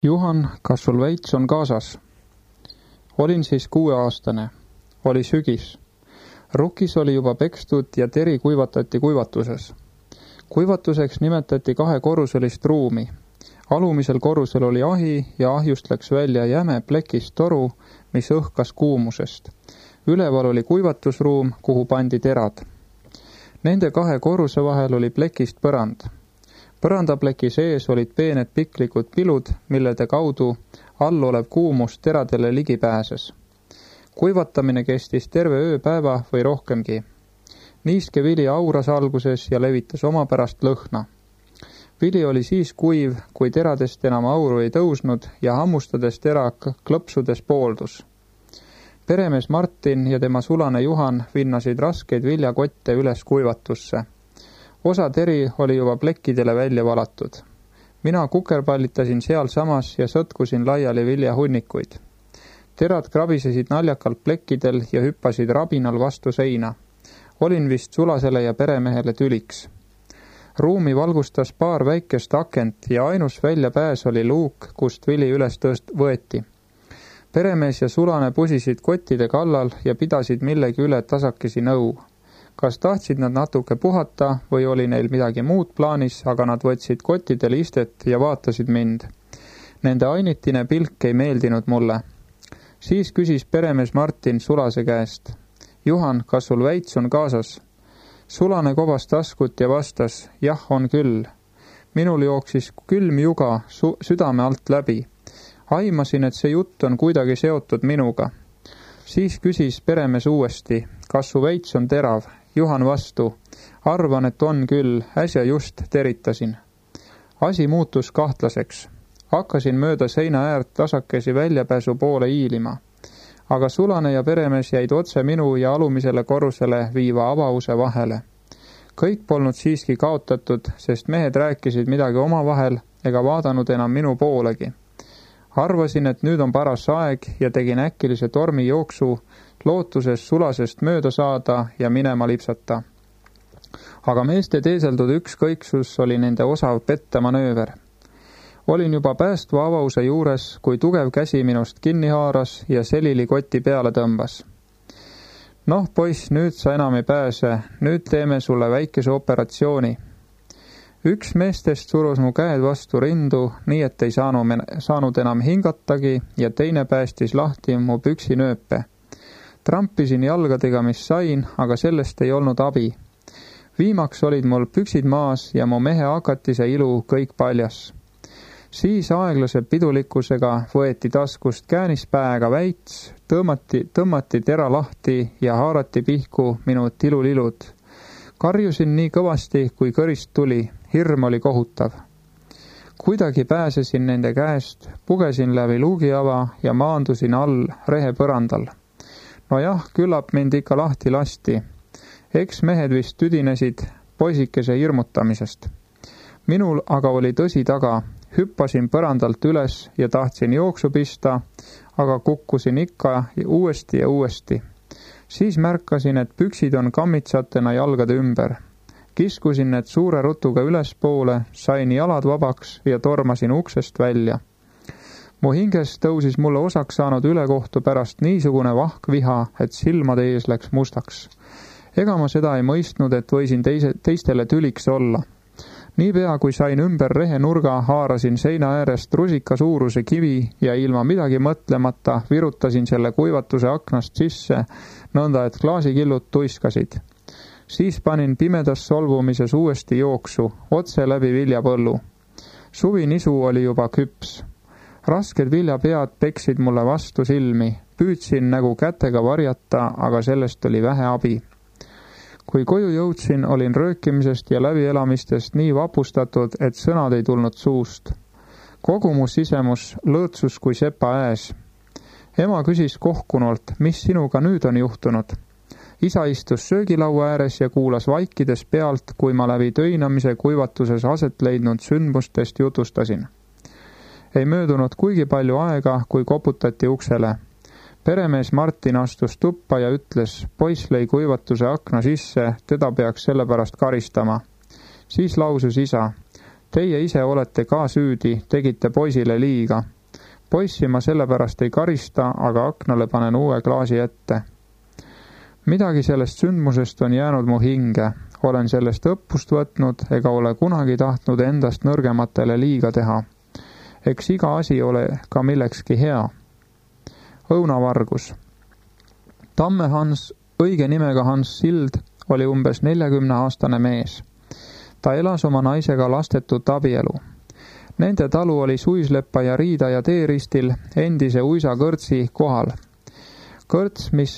Juhan, kas sul veits on kaasas? Olin siis 6-aastane. Oli sügis. Rukis oli juba pekstud ja teri kuivatati kuivatuses. Kuivatuseks nimetati 2-korruselist ruumi. Alumisel korrusel oli ahi ja ahjust läks välja jäme plekist toru, mis õhkas kuumusest. Üleval oli kuivatusruum, kuhu pandi terad. Nende 2 korruse vahel oli plekist põrand. Põrandapleki sees olid peened piklikud pilud, millede kaudu all olev kuumus teradele ligi pääses. Kuivatamine kestis terve ööpäeva või rohkemgi. Niiske vili auras alguses ja levitas omapärast lõhna. Vili oli siis kuiv, kui teradest enam auru ei tõusnud ja hammustades tera klõpsudes pooldus. Peremees Martin ja tema sulane Juhan vinnasid raskeid viljakotte üles kuivatusse. Osa teri oli juba plekkidele välja valatud. Mina kukerpallitasin seal samas ja sõtkusin laiali viljahunnikuid. Terad krabisesid naljakalt plekkidel ja hüppasid rabinal vastu seina. Olin vist sulasele ja peremehele tüliks. Ruumi valgustas paar väikest akent ja ainus väljapääs oli luuk, kust vili üles võeti. Peremees ja sulane pusisid kottide kallal ja pidasid millegi üle tasakesi nõu. Kas tahtsid nad natuke puhata või oli neil midagi muud plaanis, aga nad võtsid kottidel istet ja vaatasid mind. Nende ainitine pilk ei meeldinud mulle. Siis küsis peremees Martin sulase käest. Juhan, kas sul veits on kaasas? Sulane kobas taskut ja vastas, jah, on küll. Minul jooksis külm juga südame alt läbi. Aimasin, et see jutt on kuidagi seotud minuga. Siis küsis peremees uuesti, kas su veits on terav? Juhan vastu, arvan, et on küll, äsja just teritasin. Asi muutus kahtlaseks. Hakkasin mööda seina äärt tasakesi väljapääsu poole iilima. Aga sulane ja peremees jäid otse minu ja alumisele korrusele viiva avause vahele. Kõik polnud siiski kaotatud, sest mehed rääkisid midagi omavahel ega vaadanud enam minu poolegi. Arvasin, et nüüd on paras aeg ja tegin äkilise tormi jooksu, lootuses sulasest mööda saada ja minema lipsata. Aga meeste teeseldud ükskõiksus oli nende osav pettemanööver. Olin juba päästva avause juures, kui tugev käsi minust kinni haaras ja selili kotti peale tõmbas. Noh, poiss, nüüd sa enam ei pääse, nüüd teeme sulle väikese operatsiooni. Üks meestest surus mu käed vastu rindu, nii et ei saanud enam hingatagi ja teine päästis lahti mu püksinööpe. Trampisin jalgadega, mis sain, aga sellest ei olnud abi. Viimaks olid mul püksid maas ja mu mehe hakatise ilu kõik paljas. Siis aeglase pidulikkusega võeti taskust käänispäega väits, tõmmati tera lahti ja haarati pihku minu tilulilud. Karjusin nii kõvasti, kui kõrist tuli, hirm oli kohutav. Kuidagi pääsesin nende käest, pugesin läbi luugiava ja maandusin all rehepõrandal. No jah, küllap mind ikka lahti lasti. Eks mehed vist tüdinesid poisikese hirmutamisest. Minul aga oli tõsi taga. Hüppasin põrandalt üles ja tahtsin jooksu pista, aga kukkusin ikka uuesti ja uuesti. Siis märkasin, et püksid on kammitsatena jalgade ümber. Kiskusin need suure rutuga ülespoole, sain jalad vabaks ja tormasin uksest välja. Mu hinges tõusis mulle osaks saanud ülekohtu pärast niisugune vahkviha, et silmade ees läks mustaks. Ega ma seda ei mõistnud, et võisin teistele tüliks olla. Niipea kui sain ümber rehe nurga, haarasin seina äärest rusika suuruse kivi ja ilma midagi mõtlemata virutasin selle kuivatuse aknast sisse, nõnda et klaasikillud tuiskasid. Siis panin pimedas solvumises uuesti jooksu, otse läbi viljapõllu. Suvinisu oli juba küps. Rasked viljapead peksid mulle vastu silmi, püüdsin nägu kätega varjata, aga sellest oli vähe abi. Kui koju jõudsin, olin röökimisest ja läbielamistest nii vapustatud, et sõnad ei tulnud suust. Kogu mu sisemus lõõtsus kui sepa ääs. Ema küsis kohkunult, mis sinuga nüüd on juhtunud. Isa istus söögilaua ääres ja kuulas vaikides pealt, kui ma läbi töinamise kuivatuses aset leidnud sündmustest jutustasin. Ei möödunud kuigi palju aega, kui koputati uksele. Peremees Martin astus tuppa ja ütles, poiss lõi kuivatuse akna sisse, teda peaks sellepärast karistama. Siis lausus isa, Teie ise olete ka süüdi, tegite poisile liiga. Poissi ma sellepärast ei karista, aga aknale panen uue klaasi ette. Midagi sellest sündmusest on jäänud mu hinge. Olen sellest õppust võtnud ega ole kunagi tahtnud endast nõrgematele liiga teha. Eks iga asi ole ka millekski hea. Õunavargus. Tamme Hans, õige nimega Hans Sild, oli umbes 40-aastane mees. Ta elas oma naisega lastetut abielu. Nende talu oli Suisleppa ja Riidaja teeristil endise Uisa kõrtsi kohal. Kõrts, mis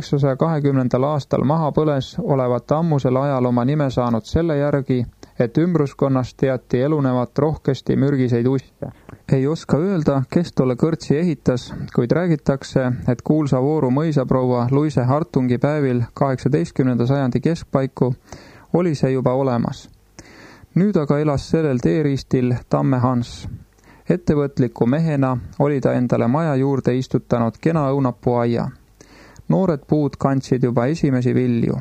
1920. aastal maha põles, olevat ammusel ajal oma nime saanud selle järgi, et ümbruskonnas teati elunevat rohkesti mürgiseid usse. Ei oska öelda, kes tolle kõrtsi ehitas, kuid räägitakse, et kuulsa Vooru mõisaproua Luise Hartungi päevil 18. sajandi keskpaiku oli see juba olemas. Nüüd aga elas sellel teeristil Tamme Hans. Ettevõtliku mehena oli ta endale maja juurde istutanud kena õunapuuaia. Noored puud kandsid juba esimesi vilju.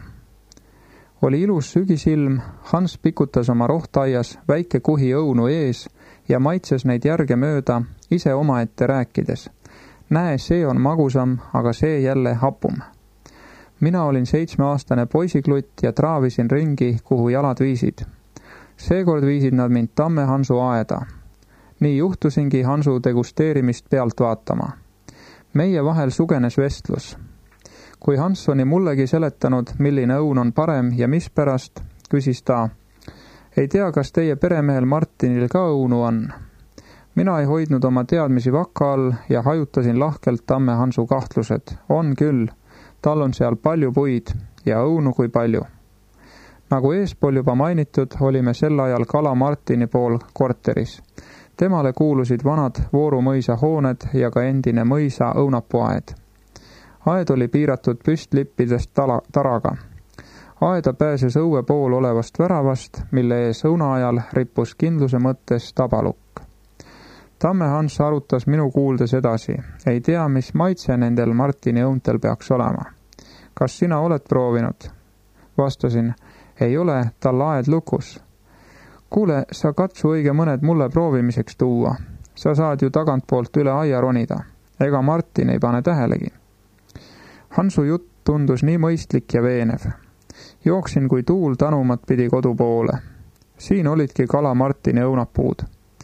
Oli ilus sügisilm, Hans pikutas oma rohtaias väike kuhi õunu ees ja maitses neid järge mööda, ise omaette rääkides. Näe, see on magusam, aga see jälle hapum. Mina olin 7-aastane poisiklutt ja traavisin ringi, kuhu jalad viisid. Seekord viisid nad mind Tamme Hansu aeda. Nii juhtusingi Hansu degusteerimist pealt vaatama. Meie vahel sugenes vestlus. Kui Hans oli mullegi seletanud, milline õun on parem ja mispärast, küsis ta, ei tea, kas teie peremehel Martinil ka õunu on. Mina ei hoidnud oma teadmisi vaka all ja hajutasin lahkelt Tamme Hansu kahtlused. On küll, tal on seal palju puid ja õunu kui palju. Nagu eespool juba mainitud, olime sel ajal Kala Martini pool korteris. Temale kuulusid vanad Vooru mõisa hooned ja ka endine mõisa õunapuuaed. Aed oli piiratud püstlippidest taraga. Aeda pääses õue pool olevast väravast, mille ees õuna ajal rippus kindluse mõttes tabalukk. Tamme Hans arutas minu kuuldes edasi. Ei tea, mis maitse nendel Martini õuntel peaks olema. Kas sina oled proovinud? Vastasin, ei ole, tal aed lukus. Kuule, sa katsu õige mõned mulle proovimiseks tuua. Sa saad ju tagantpoolt üle aia ronida. Ega Martin ei pane tähelegi. Hansu jutt tundus nii mõistlik ja veenev. Jooksin kui tuul tanumat pidi kodu poole. Siin olidki Kala Martini õunapuud.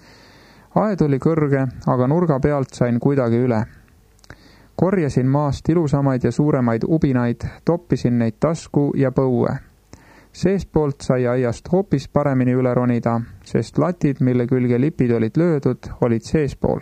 Aed oli kõrge, aga nurga pealt sain kuidagi üle. Korjasin maast ilusamaid ja suuremaid ubinaid, toppisin neid tasku ja põue. Seespoolt sai aiast hoopis paremini üle ronida, sest latid, mille külge lipid olid löödud, olid seespool.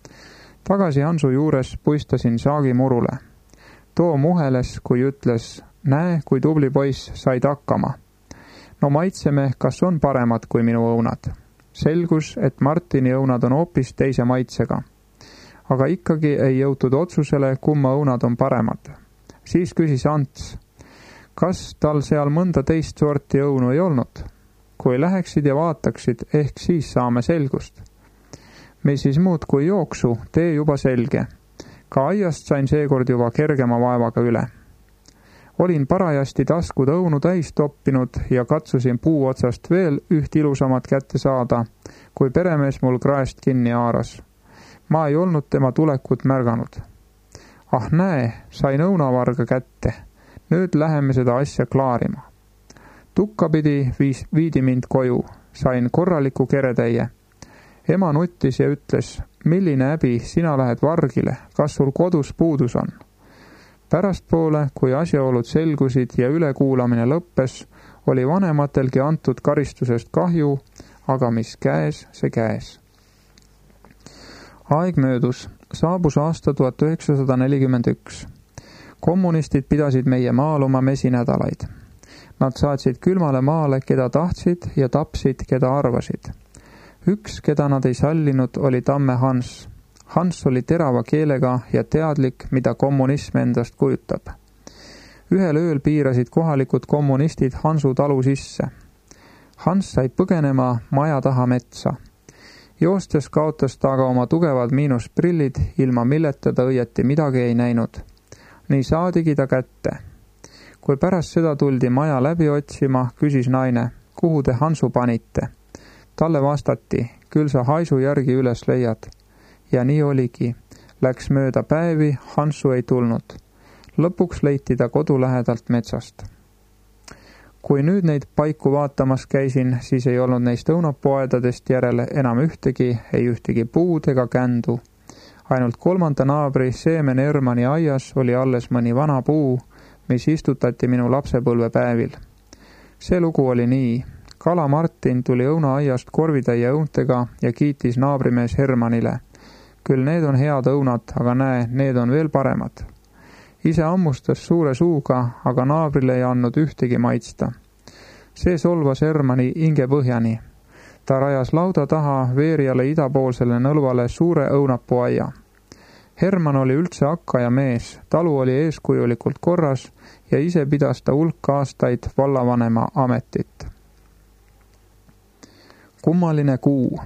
Tagasi Hansu juures puistasin saagi murule. Too muheles, kui ütles, näe, kui tubli poiss said hakkama. No maitseme, kas on paremad kui minu õunad. Selgus, et Martini õunad on hoopis teise maitsega. Aga ikkagi ei jõutud otsusele, kumma õunad on paremad. Siis küsis Ants, kas tal seal mõnda teist sorti õunu ei olnud? Kui läheksid ja vaataksid, ehk siis saame selgust. Mis siis muud kui jooksu, tee juba selge. Ka aiast sain seekord juba kergema vaevaga üle. Olin parajasti taskud õunu täis toppinud ja katsusin puu otsast veel üht ilusamat kätte saada, kui peremees mul kraest kinni haaras. Ma ei olnud tema tulekut märganud. Ah näe, sain õunavarga kätte. Nüüd läheme seda asja klaarima. Tukkapidi viidi mind koju. Sain korraliku keretäie. Ema nuttis ja ütles, milline häbi, sina lähed vargile, kas sul kodus puudus on? Pärastpoole, kui asjaolud selgusid ja ülekuulamine lõppes, oli vanematelgi antud karistusest kahju, aga mis käes, see käes. Aeg möödus, saabus aasta 1941. Kommunistid pidasid meie maal oma mesinädalaid. Nad saatsid külmale maale, keda tahtsid ja tapsid, keda arvasid. Üks, keda nad ei sallinud, oli Tamme Hans. Hans oli terava keelega ja teadlik, mida kommunism endast kujutab. Ühel ööl piirasid kohalikud kommunistid Hansu talu sisse. Hans sai põgenema maja taha metsa. Joostes kaotas ta aga oma tugevad miinusprillid, ilma milleta ta õieti midagi ei näinud. Nii saadigi ta kätte. Kui pärast seda tuldi maja läbi otsima, küsis naine, kuhu te Hansu panite. Talle vastati, küll sa haisu järgi üles leiad. Ja nii oligi. Läks mööda päevi, Hansu ei tulnud. Lõpuks leiti ta kodu lähedalt metsast. Kui nüüd neid paiku vaatamas käisin, siis ei olnud neist õunapuuaedadest järele enam ühtegi, ei ühtegi puud ega kändu. Ainult 3. naabri Seemen Ermani aias oli alles mõni vana puu, mis istutati minu lapsepõlvepäevil. See lugu oli nii. Kala Martin tuli õunaaiast korvitäie õuntega ja kiitis naabrimees Hermanile. Küll need on head õunad, aga näe, need on veel paremad. Ise ammustas suure suuga, aga naabrile ei andnud ühtegi maitsta. See solvas Hermani hinge põhjani. Ta rajas lauda taha Veeriale idapoolsele nõlvale suure õunapuuaia. Herman oli üldse hakkaja mees, talu oli eeskujulikult korras ja ise pidas ta hulk aastaid vallavanema ametit. Kummaline kuu.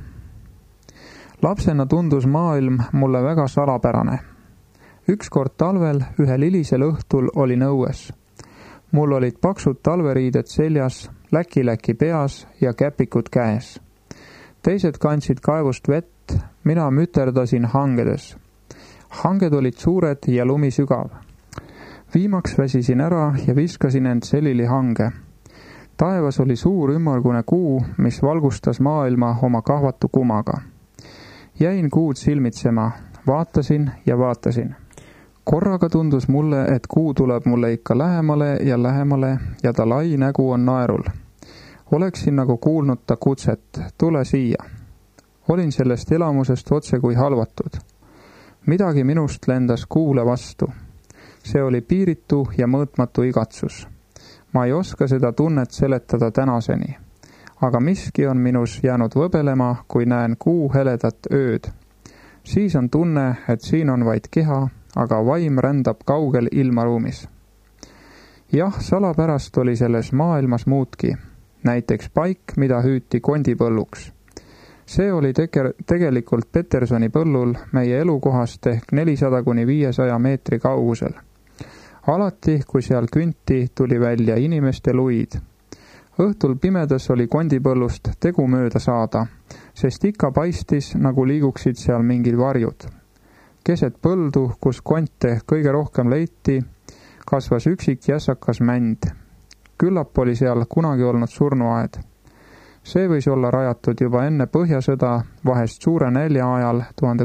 Lapsena tundus maailm mulle väga salapärane. Ükskord talvel ühel hilisel õhtul olin õues. Mul olid paksud talveriided seljas, läki peas ja käpikud käes. Teised kandsid kaevust vett, mina müterdasin hangedes. Hanged olid suured ja lumi sügav. Viimaks väsisin ära ja viskasin end selili hange. Taevas oli suur ümmargune kuu, mis valgustas maailma oma kahvatu kumaga. Jäin kuud silmitsema, vaatasin ja vaatasin. Korraga tundus mulle, et kuu tuleb mulle ikka lähemale ja ta lai nägu on naerul. Oleksin nagu kuulnud ta kutset, tule siia. Olin sellest elamusest otse kui halvatud. Midagi minust lendas kuule vastu. See oli piiritu ja mõõtmatu igatsus. Ma ei oska seda tunnet seletada tänaseni. Aga miski on minus jäänud võbelema, kui näen kuu heledat ööd. Siis on tunne, et siin on vaid keha, aga vaim rändab kaugel ilmaruumis. Jah, salapärast oli selles maailmas muudki. Näiteks paik, mida hüüti kondipõlluks. See oli tegelikult Petersoni põllul meie elukohast ehk 400–500 meetri kaugusel. Alati, kui seal künti, tuli välja inimeste luid. Õhtul pimedas oli kondipõllust tegu mööda saada, sest ikka paistis, nagu liiguksid seal mingid varjud. Keset põldu, kus konte kõige rohkem leiti, kasvas üksik jässakas mänd. Küllap oli seal kunagi olnud surnuaed. See võis olla rajatud juba enne Põhjasõda, vahest suure nälja ajal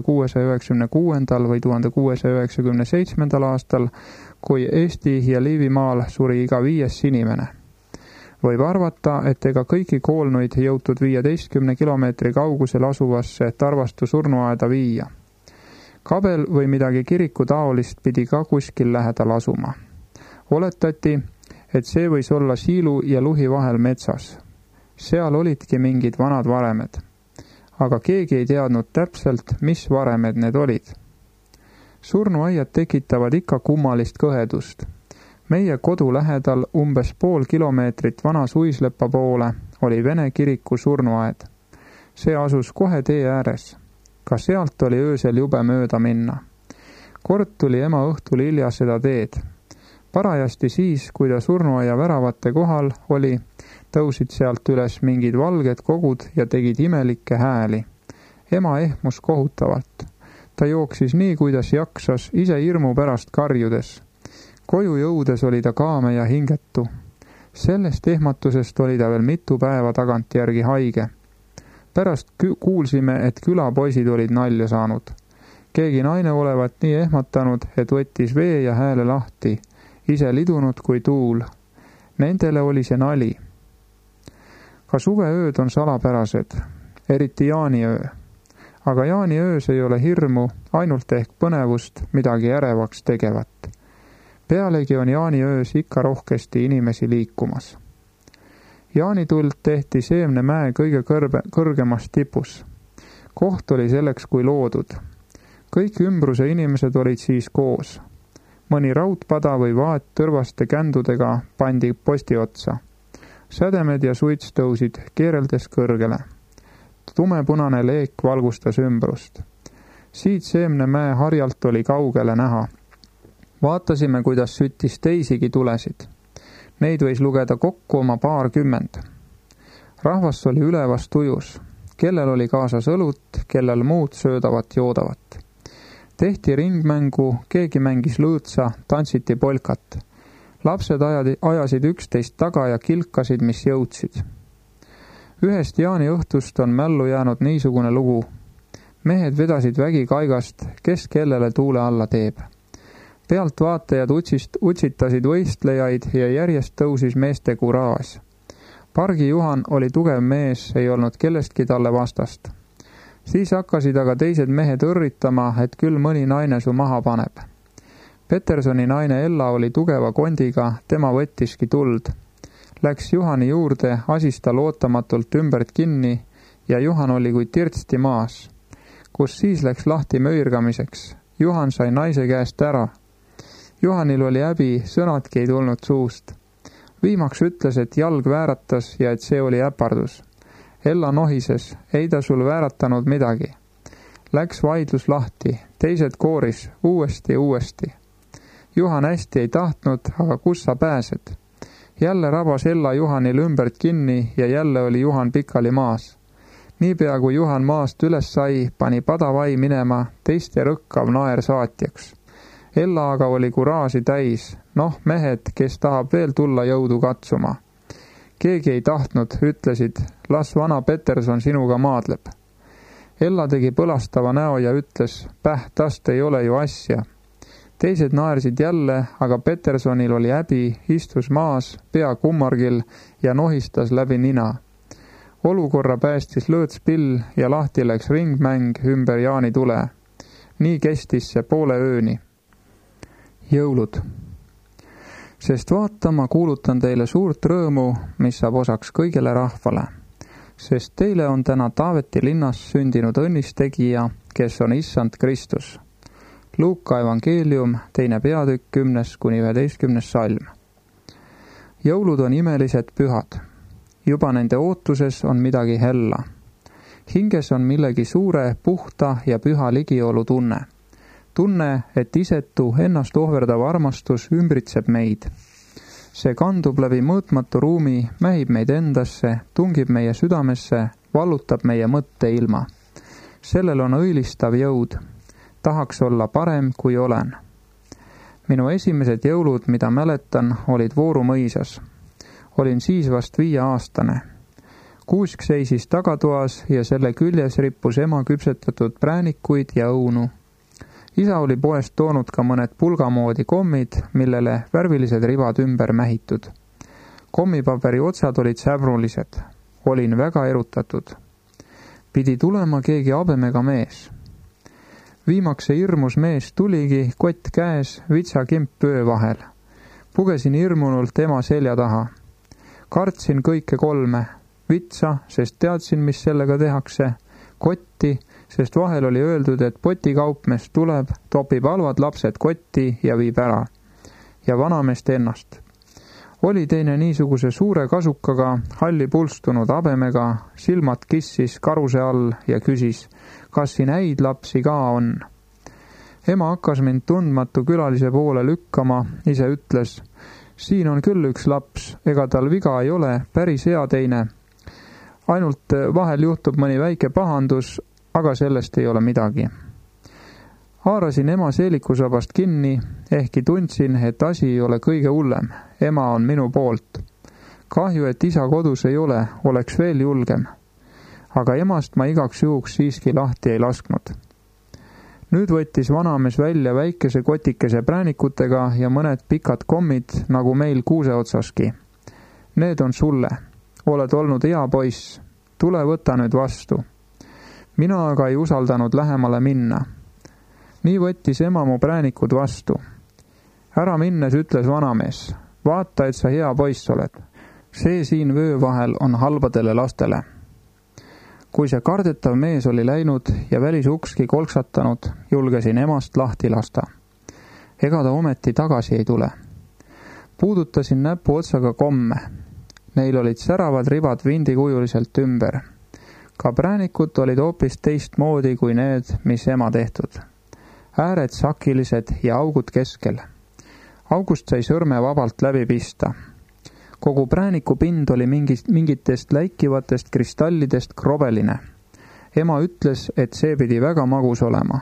1696. või 1697. aastal, kui Eesti ja Liivimaal suri iga 5. inimene. Võib arvata, et ega kõiki koolnuid jõutud 15 kilomeetri kaugusel asuvasse Tarvastu surnuaeda viia. Kabel või midagi kiriku taolist pidi ka kuskil lähedal asuma. Oletati, et see võis olla siilu ja luhi vahel metsas. Seal olidki mingid vanad varemed. Aga keegi ei teadnud täpselt, mis varemed need olid. Surnuaiad tekitavad ikka kummalist kõhedust. Meie kodu lähedal umbes pool kilomeetrit vana Suislepa poole oli Vene kiriku surnuaed. See asus kohe tee ääres. Ka sealt oli öösel jube mööda minna. Kord tuli ema õhtul hilja seda teed. Parajasti siis, kui ta surnuaia väravate kohal oli, tõusid sealt üles mingid valged kogud ja tegid imelikke hääli. Ema ehmus kohutavalt. Ta jooksis nii, kuidas jaksas, ise hirmu pärast karjudes. Koju jõudes oli ta kaame ja hingetu. Sellest ehmatusest oli ta veel mitu päeva tagantjärgi haige. Pärast kuulsime, et külapoisid olid nalja saanud. Keegi naine olevat nii ehmatanud, et võttis vee ja hääle lahti, ise lidunud kui tuul. Nendele oli see nali. Ka suveööd on salapärased, eriti jaaniöö. Aga jaaniöös ei ole hirmu, ainult ehk põnevust midagi ärevaks tegevat. Pealegi on jaaniöös ikka rohkesti inimesi liikumas. Jaanituld tehti Seemnemäe kõige kõrgemas tipus. Koht oli selleks kui loodud. Kõik ümbruse inimesed olid siis koos. Mõni raudpada või vaat tõrvaste kändudega pandi posti otsa. Sädemed ja suits tõusid keereldes kõrgele. Tumepunane leek valgustas ümbrust. Siit Seemnemäe harjalt oli kaugele näha. Vaatasime, kuidas süttis teisigi tulesid. Neid võis lugeda kokku oma 20. Rahvas oli ülevast ujus. kellel oli kaasas õlut, kellel muud söödavat joodavat. Tehti ringmängu, keegi mängis lõõtsa, tantsiti polkat. Lapsed ajasid üksteist taga ja kilkasid, mis jõudsid. Ühest jaaniõhtust on mällu jäänud niisugune lugu. Mehed vedasid vägikaigast, kes kellele tuule alla teeb. Pealtvaatajad utsitasid võistlejaid ja järjest tõusis meeste kuraaž. Pargi Juhan oli tugev mees, ei olnud kellestki talle vastast. Siis hakkasid aga teised mehed õrritama, et küll mõni naine su maha paneb. Petersoni naine Ella oli tugeva kondiga, tema võttiski tuld. Läks Juhani juurde, asis tal ootamatult ümbert kinni ja Juhan oli kui tirtsti maas. Kus siis läks lahti möirgamiseks. Juhan sai naise käest ära. Juhanil oli häbi, sõnadki ei tulnud suust. Viimaks ütles, et jalg vääratas ja et see oli äpardus. Ella nohises, ei ta sul vääratanud midagi. Läks vaidlus lahti, teised kooris, uuesti. Juhan hästi ei tahtnud, aga kus sa pääsed? Jälle rabas Ella Juhanil ümbert kinni ja jälle oli Juhan pikali maas. Niipea kui Juhan maast üles sai, pani padavai minema, teiste rõkkav naer saatjaks. Ella aga oli kuraaži täis, mehed, kes tahab veel tulla jõudu katsuma. Keegi ei tahtnud, ütlesid, las vana Peterson sinuga maadleb. Ella tegi põlastava näo ja ütles, tast ei ole ju asja. Teised naersid jälle, aga Petersonil oli häbi, istus maas, pea kummargil ja nohistas läbi nina. Olukorra päästis lõõtspill ja lahti läks ringmäng ümber jaanitule. Nii kestis see poole ööni. Jõulud. Sest vaata, ma kuulutan teile suurt rõõmu, mis saab osaks kõigele rahvale. Sest teile on täna Taaveti linnas sündinud õnnistegija, kes on Issand Kristus. Luuka evangeelium, 2. peatükk, 10–11 salm. Jõulud on imelised pühad. Juba nende ootuses on midagi hella. Hinges on millegi suure, puhta ja püha ligiolu tunne. Tunne, et isetu ennast ohverdav armastus ümbritseb meid. See kandub läbi mõõtmatu ruumi, mähib meid endasse, tungib meie südamesse, vallutab meie mõtte ilma. Sellel on õilistav jõud. Tahaks olla parem, kui olen. Minu esimesed jõulud, mida mäletan, olid Vooru mõisas. Olin siis vast 5-aastane. Kuusk seisis tagatoas ja selle küljes rippus ema küpsetatud präänikuid ja õunu. Isa oli poest toonud ka mõned pulgamoodi kommid, millele värvilised ribad ümber mähitud. Kommipaberi otsad olid säbrulised. Olin väga erutatud. Pidi tulema keegi habemega mees. Viimaks see hirmus mees tuligi, kott käes, vitsakimp pöö vahel. Pugesin hirmunult ema selja taha. Kartsin kõike 3. Vitsa, sest teadsin, mis sellega tehakse. Kotti, sest vahel oli öeldud, et potikaupmees tuleb, topib halvad lapsed kotti ja viib ära. Ja vanameest ennast. Oli teine niisuguse suure kasukaga, halli pulstunud habemega, silmad kissis karuse all ja küsis, kas siin häid lapsi ka on. Ema hakkas mind tundmatu külalise poole lükkama, ise ütles, siin on küll üks laps, ega tal viga ei ole, päris hea teine. Ainult vahel juhtub mõni väike pahandus, aga sellest ei ole midagi. Haarasin ema seelikusabast kinni, ehkki tundsin, et asi ei ole kõige hullem. Ema on minu poolt. Kahju, et isa kodus ei ole, oleks veel julgem. Aga emast ma igaks juhuks siiski lahti ei lasknud. Nüüd võttis vanamees välja väikese kotikese präänikutega ja mõned pikad kommid, nagu meil kuuse otsaski. Need on sulle. Oled olnud hea poiss. Tule võta nüüd vastu. Mina aga ei usaldanud lähemale minna. Nii võttis ema mu präänikud vastu. Ära minnes ütles vanamees, vaata, et sa hea poiss oled. See siin vöö vahel on halbadele lastele. Kui see kardetav mees oli läinud ja välisukski kolksatanud, julgesin emast lahti lasta. Ega ta ometi tagasi ei tule. Puudutasin näpu otsaga komme. Neil olid säravad ribad vindikujuliselt ümber. Ka präänikud olid hoopis teistmoodi kui need, mis ema tehtud. Ääred sakilised ja augud keskel. August sai sõrme vabalt läbi pista. Kogu prääniku pind oli mingitest läikivatest kristallidest krobeline. Ema ütles, et see pidi väga magus olema.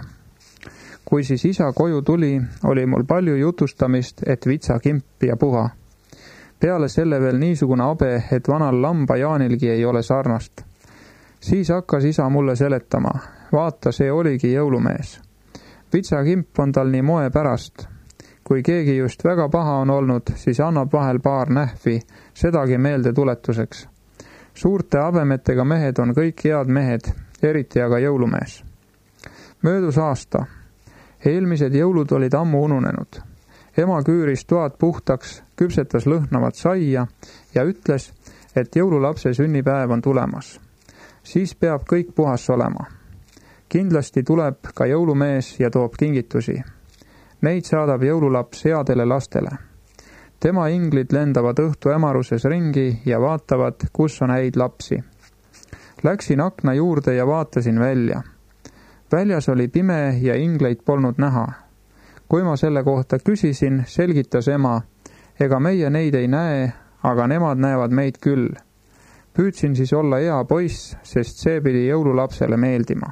Kui siis isa koju tuli, oli mul palju jutustamist, et vitsakimp ja puha. Peale selle veel niisugune abe, et vanal lamba Jaanilgi ei ole sarnast. Siis hakkas isa mulle seletama. Vaata, see oligi jõulumees. Vitsakimp on tal nii moe pärast. Kui keegi just väga paha on olnud, siis annab vahel paar nähvi, sedagi meelde tuletuseks. Suurte abemetega mehed on kõik head mehed, eriti aga jõulumees. Möödus aasta. Eelmised jõulud olid ammu ununenud. Ema küüris toad puhtaks, küpsetas lõhnavat saia ja ütles, et jõululapse sünnipäev on tulemas. Siis peab kõik puhas olema. Kindlasti tuleb ka jõulumees ja toob kingitusi. Neid saadab jõululaps headele lastele. Tema inglid lendavad õhtu emaruses ringi ja vaatavad, kus on häid lapsi. Läksin akna juurde ja vaatasin välja. Väljas oli pime ja ingleid polnud näha. Kui ma selle kohta küsisin, selgitas ema, ega meie neid ei näe, aga nemad näevad meid küll. Püüdsin siis olla hea poiss, sest see pidi jõululapsele meeldima.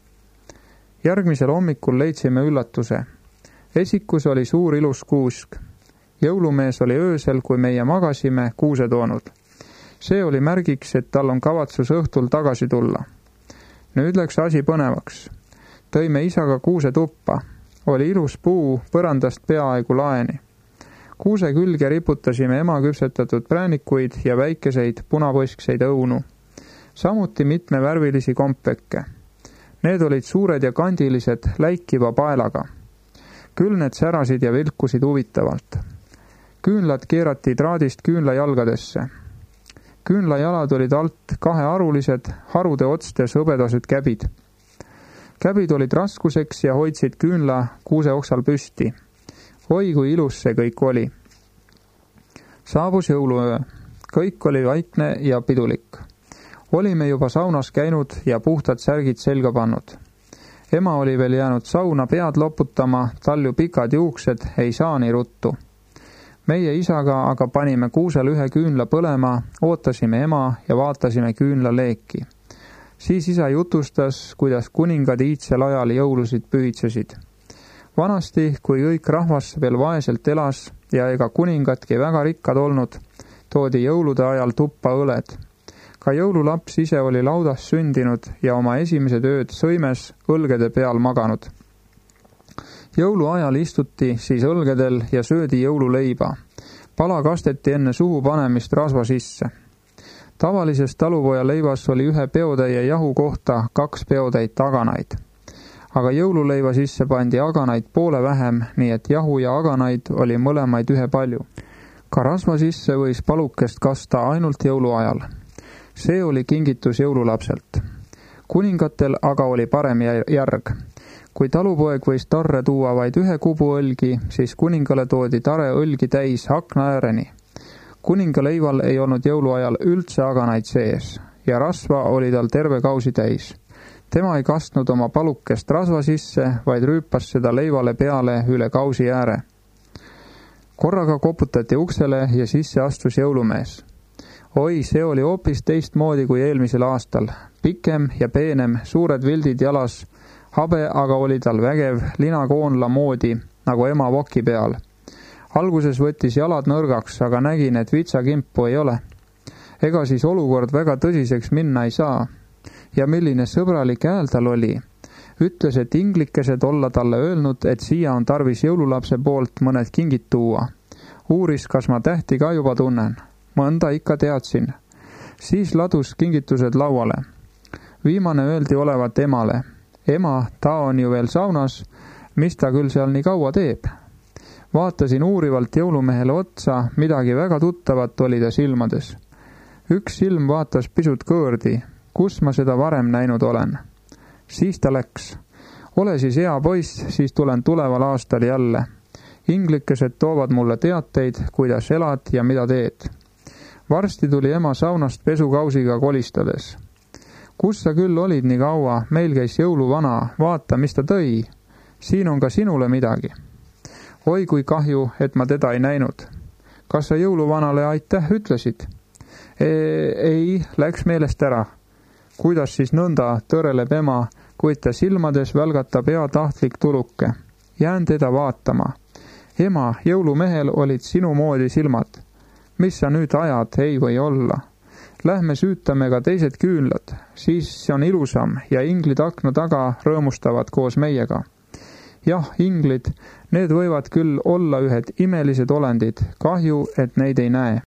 Järgmisel hommikul leidsime üllatuse. Esikus oli suur ilus kuusk. Jõulumees oli öösel, kui meie magasime, kuuse toonud. See oli märgiks, et tal on kavatsus õhtul tagasi tulla. Nüüd läks asi põnevaks. Tõime isaga kuuse tuppa. Oli ilus puu põrandast peaaegu laeni. Kuuse külge riputasime ema küpsetatud präänikuid ja väikeseid punapõskseid õunu. Samuti mitmevärvilisi kompekke. Need olid suured ja kandilised läikiva paelaga. Küll need särasid ja vilkusid huvitavalt. Küünlad keerati traadist küünlajalgadesse. Küünlajalad olid alt kahearulised, harude otstes hõbedased käbid. Käbid olid raskuseks ja hoidsid küünla kuuse oksal püsti. Oi, kui ilus see kõik oli. Saabus jõuluöö. Kõik oli vaikne ja pidulik. Olime juba saunas käinud ja puhtad särgid selga pannud. Ema oli veel jäänud sauna pead loputama, tal ju pikad juuksed, ei saa nii ruttu. Meie isaga aga panime kuusel ühe küünla põlema, ootasime ema ja vaatasime küünla leeki. Siis isa jutustas, kuidas kuningad iidsel ajal jõulusid pühitsesid. Vanasti, kui kõik rahvas veel vaeselt elas ja ega kuningadki väga rikkad olnud, toodi jõulude ajal tuppa õled. Ka jõululaps ise oli laudas sündinud ja oma esimesed ööd sõimes õlgede peal maganud. Jõuluajal istuti siis õlgedel ja söödi jõululeiba. Pala kasteti enne suhu panemist rasva sisse. Tavalises talupoja leivas oli ühe peotäie jahu kohta 2 peotäit aganaid. Aga jõululeiva sisse pandi aganaid poole vähem, nii et jahu ja aganaid oli mõlemaid ühe palju. Ka rasva sisse võis palukest kasta ainult jõuluajal. See oli kingitus jõululapselt. Kuningatel aga oli parem järg. Kui talupoeg võis tarre tuua vaid ühe kubu õlgi, siis kuningale toodi tare õlgi täis akna ääreni. Kuningaleival ei olnud jõuluajal üldse aganaid sees ja rasva oli tal terve kausi täis. Tema ei kastnud oma palukest rasva sisse, vaid rüüpas seda leivale peale üle kausi ääre. Korraga koputati uksele ja sisse astus jõulumees. Oi, see oli hoopis teistmoodi kui eelmisel aastal. Pikem ja peenem, suured vildid jalas, habe aga oli tal vägev linakoonla moodi, nagu ema voki peal. Alguses võttis jalad nõrgaks, aga nägin, et vitsakimpu ei ole. Ega siis olukord väga tõsiseks minna ei saa. Ja milline sõbralik hääl tal oli. Ütles, et inglikesed olla talle öelnud, et siia on tarvis jõululapse poolt mõned kingid tuua. Uuris, kas ma tähti ka juba tunnen. Mõnda ikka teadsin. Siis ladus kingitused lauale. Viimane öeldi olevat emale. Ema, ta on ju veel saunas, mis ta küll seal nii kaua teeb? Vaatasin uurivalt jõulumehele otsa, midagi väga tuttavat oli ta silmades. Üks silm vaatas pisut kõõrdi, kus ma seda varem näinud olen. Siis ta läks. Ole siis hea poiss, siis tulen tuleval aastal jälle. Inglikesed toovad mulle teateid, kuidas elad ja mida teed. Varsti tuli ema saunast pesukausiga kolistades. Kus sa küll olid nii kaua, meil käis jõuluvana, vaata, mis ta tõi. Siin on ka sinule midagi. Oi, kui kahju, et ma teda ei näinud. Kas sa jõuluvanale aitäh ütlesid? Ei, läks meelest ära. kuidas siis nõnda tõreleb ema, kuid ta silmades välgatab heatahtlik tuluke. Jään teda vaatama. Ema, jõulumehel olid sinu moodi silmad. Mis sa nüüd ajad, ei või olla. Lähme süütame ka teised küünlad, siis on ilusam ja inglid akna taga rõõmustavad koos meiega. Jah, inglid, need võivad küll olla ühed imelised olendid, kahju, et neid ei näe.